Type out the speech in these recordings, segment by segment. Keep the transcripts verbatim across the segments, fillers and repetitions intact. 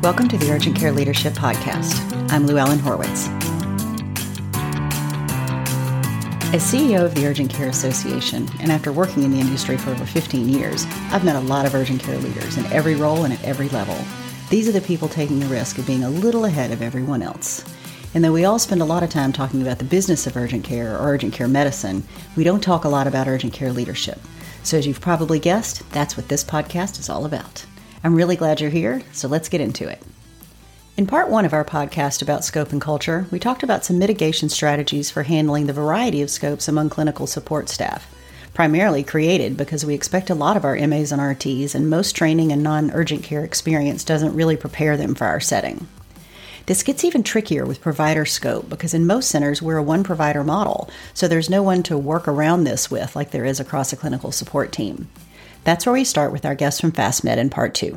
Welcome to the Urgent Care Leadership Podcast. I'm Lou Ellen Horwitz. As C E O of the Urgent Care Association, and after working in the industry for over fifteen years, I've met a lot of urgent care leaders in every role and at every level. These are the people taking the risk of being a little ahead of everyone else. And though we all spend a lot of time talking about the business of urgent care or urgent care medicine, we don't talk a lot about urgent care leadership. So as you've probably guessed, that's what this podcast is all about. I'm really glad you're here, so let's get into it. In part one of our podcast about scope and culture, we talked about some mitigation strategies for handling the variety of scopes among clinical support staff, primarily created because we expect a lot of our M As and R Ts, and most training and non-urgent care experience doesn't really prepare them for our setting. This gets even trickier with provider scope because in most centers we're a one-provider model, so there's no one to work around this with like there is across a clinical support team. That's where we start with our guests from FastMed in part two.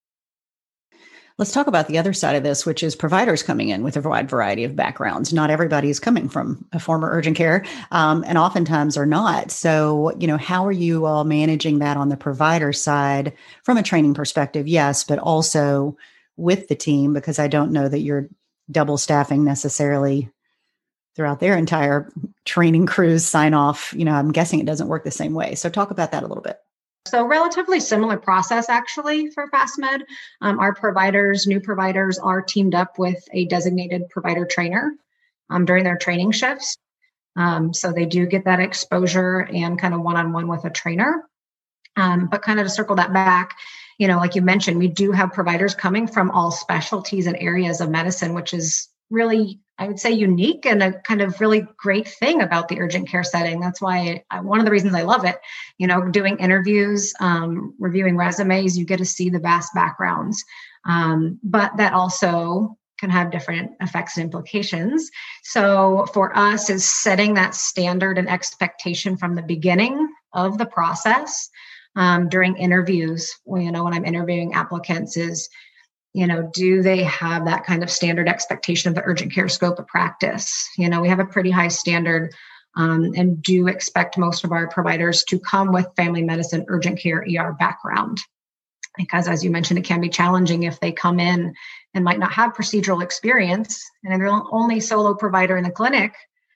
Let's talk about the other side of this, which is providers coming in with a wide variety of backgrounds. Not everybody is coming from a former urgent care, um, and oftentimes are not. So, you know, how are you all managing that on the provider side from a training perspective? Yes, but also with the team, because I don't know that you're double staffing necessarily throughout their entire training crews sign off. You know, I'm guessing it doesn't work the same way. So talk about that a little bit. So relatively similar process actually for FastMed. Um, our providers, new providers are teamed up with a designated provider trainer um, during their training shifts. Um, so they do get that exposure and kind of one-on-one with a trainer. Um, but kind of to circle that back, you know, like you mentioned, we do have providers coming from all specialties and areas of medicine, which is really, I would say, unique and a kind of really great thing about the urgent care setting. That's why I, one of the reasons I love it, you know, doing interviews, um, reviewing resumes, you get to see the vast backgrounds. Um, but that also can have different effects and implications. So for us is setting that standard and expectation from the beginning of the process um, during interviews. Well, you know, when I'm interviewing applicants is, you know, do they have that kind of standard expectation of the urgent care scope of practice? You know, we have a pretty high standard um, and do expect most of our providers to come with family medicine, urgent care, E R background. Because as you mentioned, it can be challenging if they come in and might not have procedural experience and they're the only solo provider in the clinic.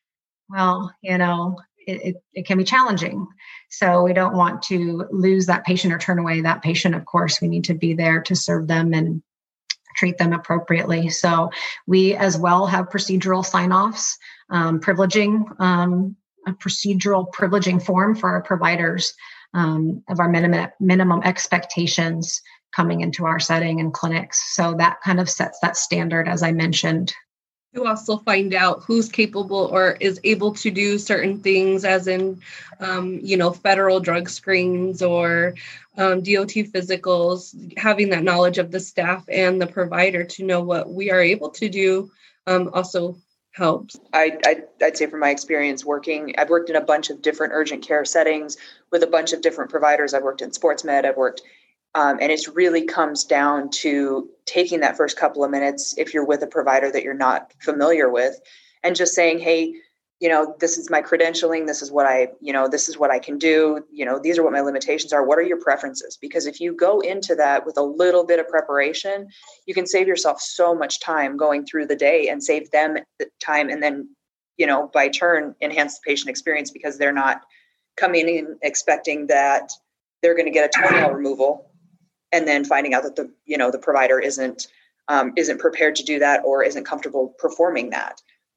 Well, you know, it, it, it can be challenging. So we don't want to lose that patient or turn away that patient. Of course, we need to be there to serve them and treat them appropriately. So we as well have procedural sign-offs, um, privileging, um, a procedural privileging form for our providers um, of our minimum, minimum expectations coming into our setting and clinics. So that kind of sets that standard, as I mentioned. You also find out who's capable or is able to do certain things, as in, um, you know, federal drug screens or um, D O T physicals. Having that knowledge of the staff and the provider to know what we are able to do um, also helps. I, I, I'd say from my experience working, I've worked in a bunch of different urgent care settings with a bunch of different providers. I've worked in sports med, I've worked Um, and it really comes down to taking that first couple of minutes, if you're with a provider that you're not familiar with, and just saying, hey, you know, this is my credentialing. This is what I, you know, this is what I can do. You know, these are what my limitations are. What are your preferences? Because if you go into that with a little bit of preparation, you can save yourself so much time going through the day and save them the time. And then, you know, by turn, enhance the patient experience because they're not coming in expecting that they're going to get a toenail removal and then finding out that the, you know, the provider isn't, um, isn't prepared to do that or isn't comfortable performing that.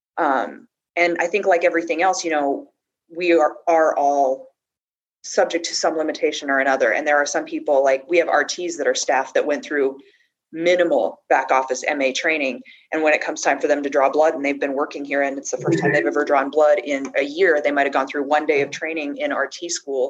Um, and I think like everything else, you know, we are, are all subject to some limitation or another. And there are some people, like we have R Ts that are staff that went through minimal back office M A training. And when it comes time for them to draw blood and they've been working here and it's the first time they've ever drawn blood in a year, they might've gone through one day of training in R T school.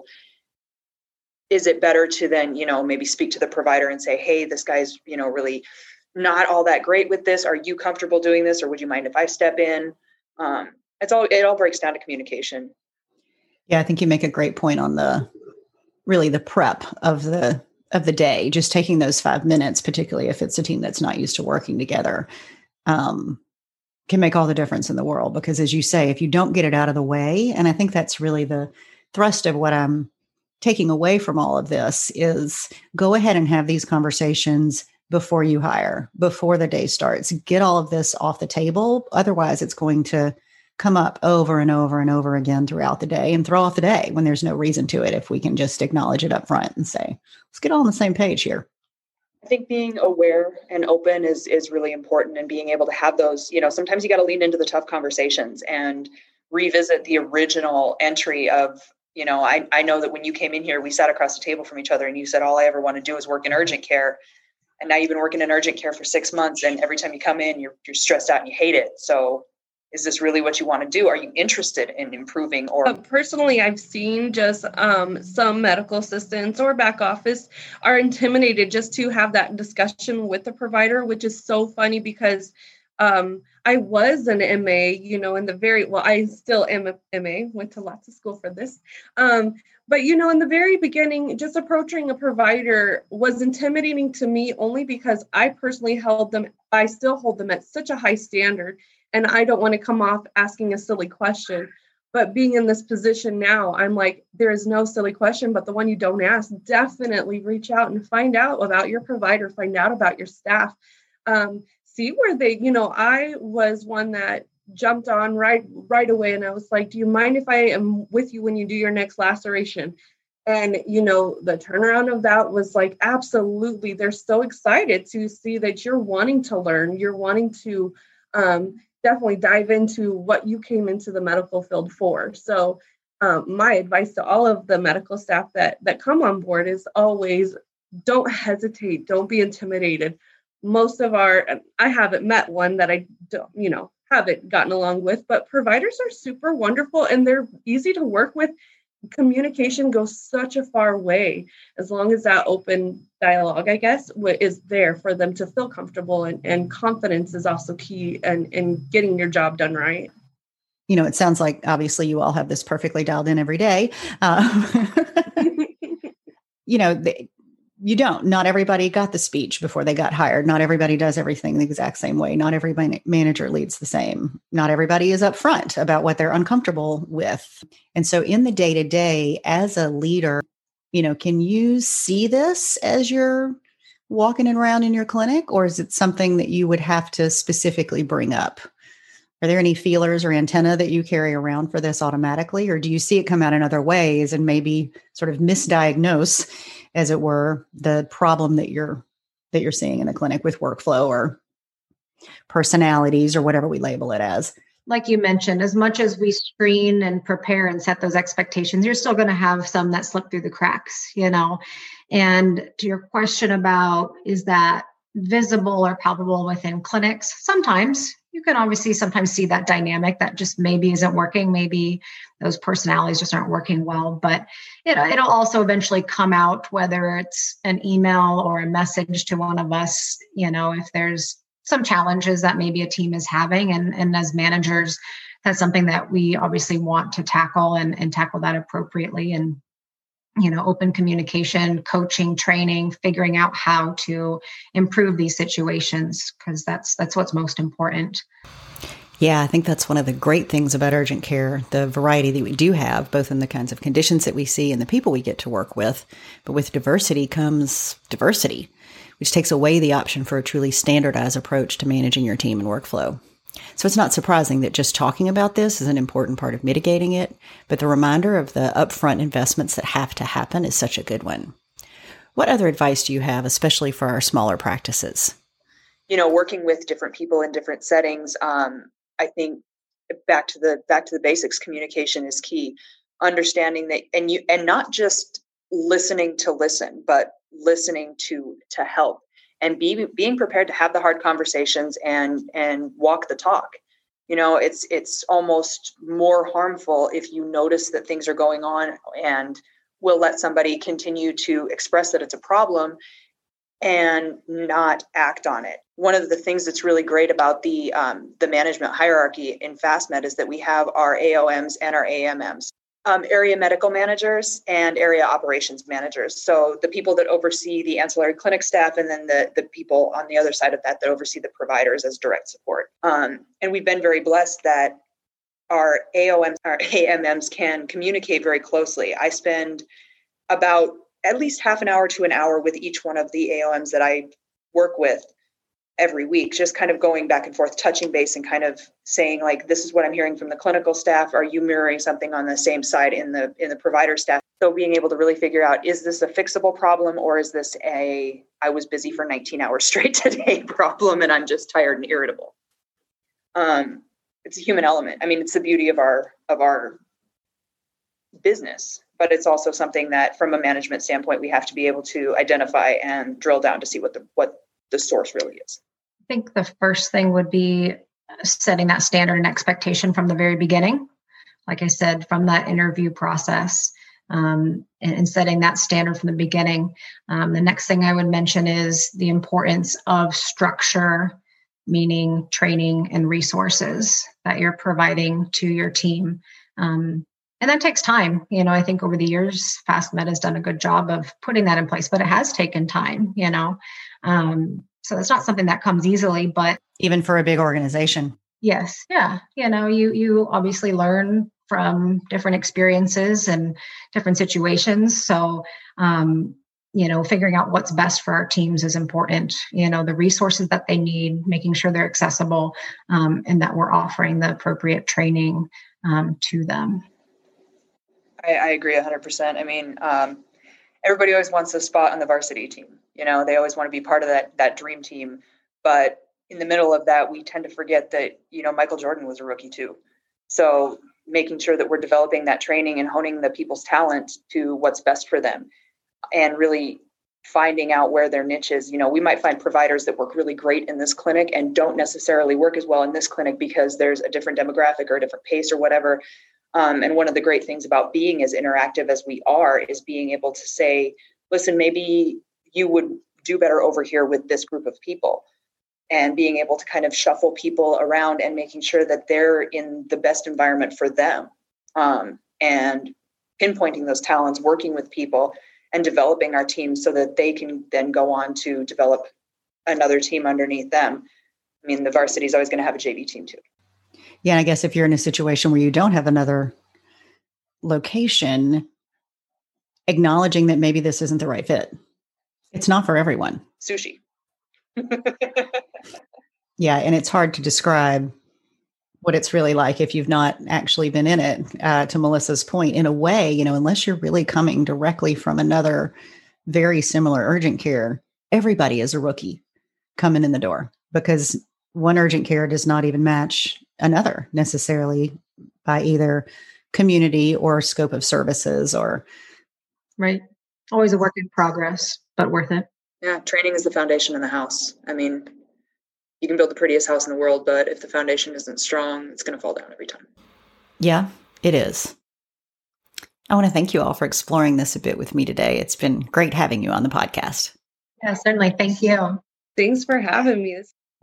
Is it better to then, you know, maybe speak to the provider and say, hey, this guy's, you know, really not all that great with this. Are you comfortable doing this? Or would you mind if I step in? Um, it's all, it all breaks down to communication. Yeah, I think you make a great point on the, really the prep of the, of the day, just taking those five minutes, particularly if it's a team that's not used to working together, um, can make all the difference in the world. Because as you say, if you don't get it out of the way, and I think that's really the thrust of what I'm taking away from all of this is go ahead and have these conversations before you hire, before the day starts. Get all of this off the table. Otherwise, it's going to come up over and over and over again throughout the day and throw off the day when there's no reason to it. If we can just acknowledge it up front and say, let's get all on the same page here. I think being aware and open is is really important, and being able to have those, you know, sometimes you got to lean into the tough conversations and revisit the original entry of, you know, I, I know that when you came in here, we sat across the table from each other and you said, all I ever want to do is work in urgent care. And now you've been working in urgent care for six months. And every time you come in, you're you're stressed out and you hate it. So is this really what you want to do? Are you interested in improving? Or uh, personally, I've seen just um, some medical assistants or back office are intimidated just to have that discussion with the provider, which is so funny because um, I was an M A, you know, in the very, well, I still am a M A, went to lots of school for this. Um, but, you know, in the very beginning, just approaching a provider was intimidating to me only because I personally held them, I still hold them at such a high standard. And I don't want to come off asking a silly question, but being in this position now, I'm like, there is no silly question, but the one you don't ask, definitely reach out and find out about your provider, find out about your staff, um, see where they, you know, I was one that jumped on right, right away. And I was like, do you mind if I am with you when you do your next laceration? And, you know, the turnaround of that was like, absolutely. They're so excited to see that you're wanting to learn, you're wanting to, um, definitely dive into what you came into the medical field for. So um, my advice to all of the medical staff that that come on board is always don't hesitate. Don't be intimidated. Most of our, I haven't met one that I don't, you know, haven't gotten along with, but providers are super wonderful and they're easy to work with. Communication goes such a far way as long as that open dialogue, I guess, is there for them to feel comfortable, and, and confidence is also key in, in getting your job done right. You know, it sounds like obviously you all have this perfectly dialed in every day. Um, you know, they, you don't, not everybody got the speech before they got hired. Not everybody does everything the exact same way. Not every man- manager leads the same. Not everybody is upfront about what they're uncomfortable with. And so in the day to day as a leader, you know, can you see this as you're walking around in your clinic, or is it something that you would have to specifically bring up? Are there any feelers or antenna that you carry around for this automatically, or do you see it come out in other ways and maybe sort of misdiagnose, as it were, the problem that you're that you're seeing in the clinic with workflow or personalities or whatever we label it as? Like you mentioned, as much as we screen and prepare and set those expectations, you're still going to have some that slip through the cracks, you know. And to your question about, is that visible or palpable within clinics? Sometimes. You can obviously sometimes see that dynamic that just maybe isn't working. Maybe those personalities just aren't working well, but it, it'll also eventually come out, whether it's an email or a message to one of us, you know, if there's some challenges that maybe a team is having. And, and as managers, that's something that we obviously want to tackle and, and tackle that appropriately. And, you know, open communication, coaching, training, figuring out how to improve these situations, because that's that's what's most important. Yeah, I think that's one of the great things about urgent care, the variety that we do have, both in the kinds of conditions that we see and the people we get to work with. But with diversity comes diversity, which takes away the option for a truly standardized approach to managing your team and workflow. So it's not surprising that just talking about this is an important part of mitigating it, but the reminder of the upfront investments that have to happen is such a good one. What other advice do you have, especially for our smaller practices? You know, working with different people in different settings, um, I think back to the back to the basics, communication is key. Understanding that, and you, and not just listening to listen, but listening to to help. And be, being prepared to have the hard conversations and and walk the talk. You know, it's it's almost more harmful if you notice that things are going on and will let somebody continue to express that it's a problem and not act on it. One of the things that's really great about the um, the management hierarchy in FastMed is that we have our A O Ms and our A M Ms. Um, area medical managers and area operations managers. So the people that oversee the ancillary clinic staff, and then the, the people on the other side of that that oversee the providers as direct support. Um, and we've been very blessed that our A O Ms, our A M Ms can communicate very closely. I spend about at least half an hour to an hour with each one of the A O Ms that I work with every week, just kind of going back and forth, touching base and kind of saying like, this is what I'm hearing from the clinical staff. Are you mirroring something on the same side in the, in the provider staff? So being able to really figure out, is this a fixable problem or is this a, I was busy for nineteen hours straight today problem and I'm just tired and irritable. Um, it's a human element. I mean, it's the beauty of our, of our business, but it's also something that from a management standpoint, we have to be able to identify and drill down to see what the, what the source really is. I think the first thing would be setting that standard and expectation from the very beginning. Like I said, from that interview process, um, and, and setting that standard from the beginning. Um, the next thing I would mention is the importance of structure, meaning training and resources that you're providing to your team. Um, and that takes time. You know, I think over the years, FastMed has done a good job of putting that in place, but it has taken time, you know. Um, so it's not something that comes easily, but even for a big organization. Yes. Yeah. You know, you, you obviously learn from different experiences and different situations. So, um, you know, figuring out what's best for our teams is important. You know, the resources that they need, making sure they're accessible, um, and that we're offering the appropriate training, um, to them. I, I agree a hundred percent. I mean, um, everybody always wants a spot on the varsity team. You know, they always want to be part of that, that dream team. But in the middle of that, we tend to forget that, you know, Michael Jordan was a rookie too. So making sure that we're developing that training and honing the people's talent to what's best for them and really finding out where their niche is. You know, we might find providers that work really great in this clinic and don't necessarily work as well in this clinic because there's a different demographic or a different pace or whatever. Um, and one of the great things about being as interactive as we are is being able to say, listen, maybe you would do better over here with this group of people, and being able to kind of shuffle people around and making sure that they're in the best environment for them, um, and pinpointing those talents, working with people and developing our team so that they can then go on to develop another team underneath them. I mean, the varsity is always going to have a J V team too. Yeah, and I guess if you're in a situation where you don't have another location, acknowledging that maybe this isn't the right fit. It's not for everyone. Sushi. Yeah, and it's hard to describe what it's really like if you've not actually been in it. Uh, to Melissa's point, in a way, you know, unless you're really coming directly from another very similar urgent care, everybody is a rookie coming in the door because one urgent care does not even match another necessarily by either community or scope of services or. Right. Always a work in progress, but worth it. Yeah. Training is the foundation in the house. I mean, you can build the prettiest house in the world, but if the foundation isn't strong, it's going to fall down every time. Yeah, it is. I want to thank you all for exploring this a bit with me today. It's been great having you on the podcast. Yeah, certainly. Thank you. Thanks for having me.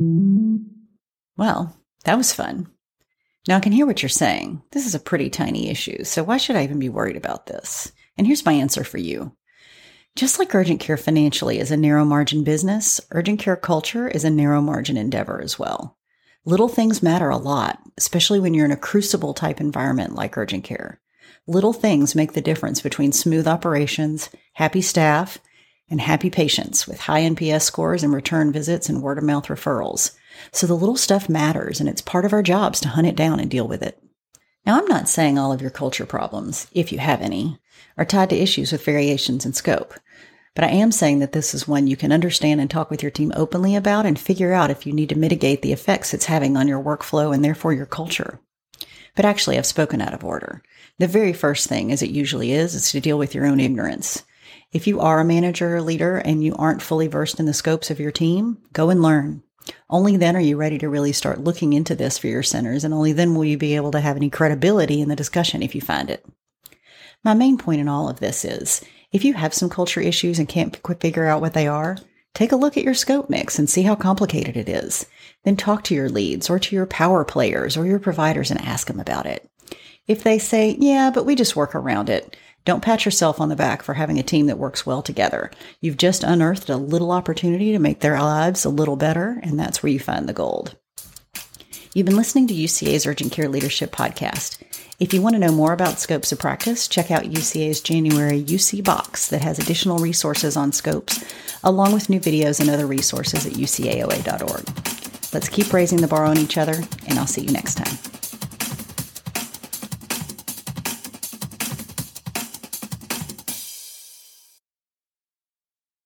Well, that was fun. Now I can hear what you're saying. This is a pretty tiny issue, so why should I even be worried about this? And here's my answer for you. Just like urgent care financially is a narrow margin business, urgent care culture is a narrow margin endeavor as well. Little things matter a lot, especially when you're in a crucible type environment like urgent care. Little things make the difference between smooth operations, happy staff, and happy patients with high N P S scores and return visits and word of mouth referrals. So the little stuff matters, and it's part of our jobs to hunt it down and deal with it. Now, I'm not saying all of your culture problems, if you have any, are tied to issues with variations in scope. But I am saying that this is one you can understand and talk with your team openly about and figure out if you need to mitigate the effects it's having on your workflow and therefore your culture. But actually, I've spoken out of order. The very first thing, as it usually is, is to deal with your own ignorance. If you are a manager or leader and you aren't fully versed in the scopes of your team, go and learn. Only then are you ready to really start looking into this for your centers, and only then will you be able to have any credibility in the discussion if you find it. My main point in all of this is, if you have some culture issues and can't quite figure out what they are, take a look at your scope mix and see how complicated it is. Then talk to your leads or to your power players or your providers and ask them about it. If they say, yeah, but we just work around it, don't pat yourself on the back for having a team that works well together. You've just unearthed a little opportunity to make their lives a little better, and that's where you find the gold. You've been listening to U C A's Urgent Care Leadership Podcast. If you want to know more about Scopes of Practice, check out U C A's January U C Box that has additional resources on scopes, along with new videos and other resources at U C A O A dot org. Let's keep raising the bar on each other, and I'll see you next time.